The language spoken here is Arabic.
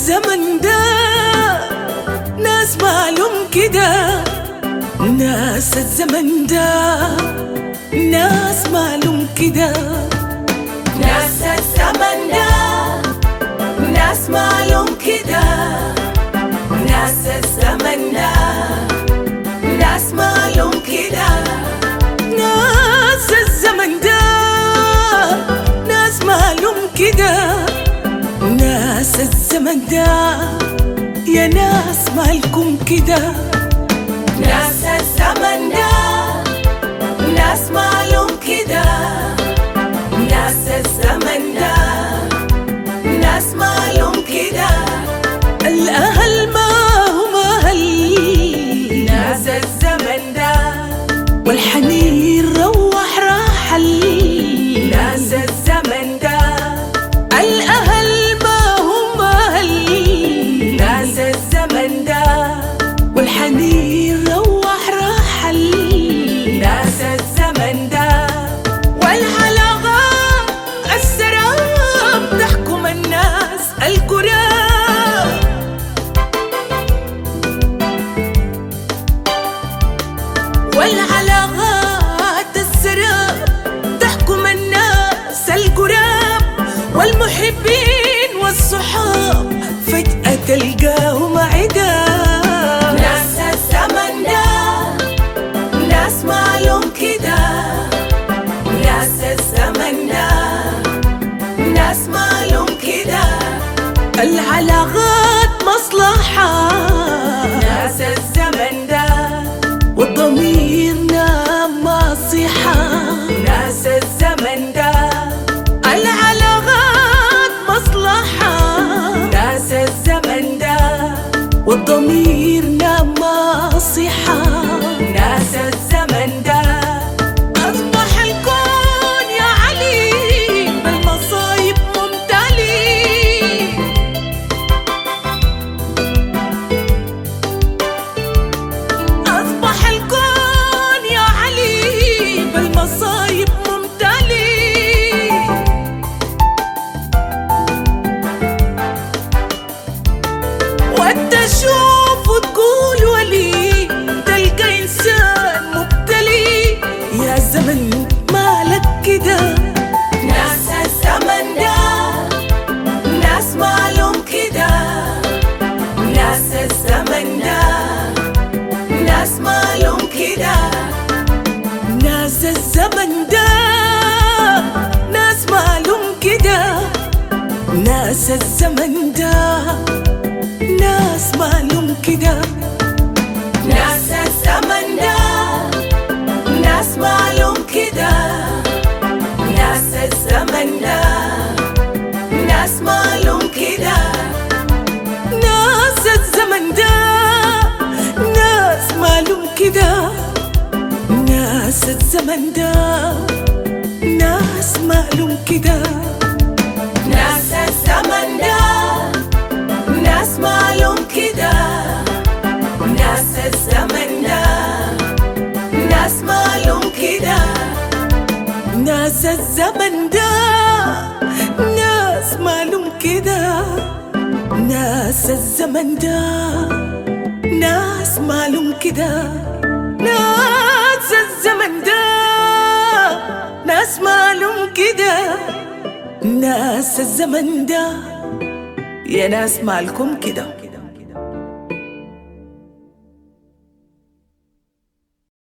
الزمن ده ناس معلوم كده، ناس الزمن ده ناس معلوم كده، ناس الزمن ده ناس معلوم كده، ناس الزمن ده ناس معلوم كده، ناس الزمن ده ناس معلوم كده، ناس الزمن ده يا ناس مالكم كده، ناس الزمن ده ناس معلوم كده، ناس الزمن ده ناس معلوم كده، الأهل ما هم أهل ناس الزمن ده، والحنين روح راحل ناس الزمن ده، الأهل ما هم أهل ناس الزمن ده، والحنين روح راحل ناس الزمن ده، والعلاقات السراب تحكم الناس الكرام، والعلاقات السراب تحكم الناس الكرام، والمحبين والصحاب فجأة تلقاهم عدام، ناس الزمن ده ناس معلوم كده، ناس الزمن ده ناس معلوم كده، العلاقات مصلحة ناس الزمن ده، والضمير نام ما صحة ناس الزمن ده، العلاقات مصلحة ناس الزمن ده، والضمير نام ما صحة ناس الزمن ده، أصبح الكون يا علي بالمصايب ممتلي، أصبح الكون يا علي بالمصايب ممتلي، وانت تشوف وتقول ولي تلقى إنسان مبتلي، يا زمن مالك كده، ناس الزمن ده ناس معلوم كده، ناس الزمن ده ناس معلوم كده، ناس الزمن ده ناس معلوم كده، ناس الزمن ده ناس معلوم كده، ناس الزمن ده ناس معلوم كده، ناس الزمن ده ناس معلوم كده، ناس الزمن ده ناس معلوم كده، ناس الزمن ده ناس معلوم كده، ناس الزمن ده ناس معلوم كده، ناس الزمن ده ناس معلوم كده، ناس الزمن ده ناس معلوم كده، ناس الزمن ده ناس معلوم كده، ناس الزمن ده ناس معلوم كده، ناس الزمن ده يا ناس مالكم كده.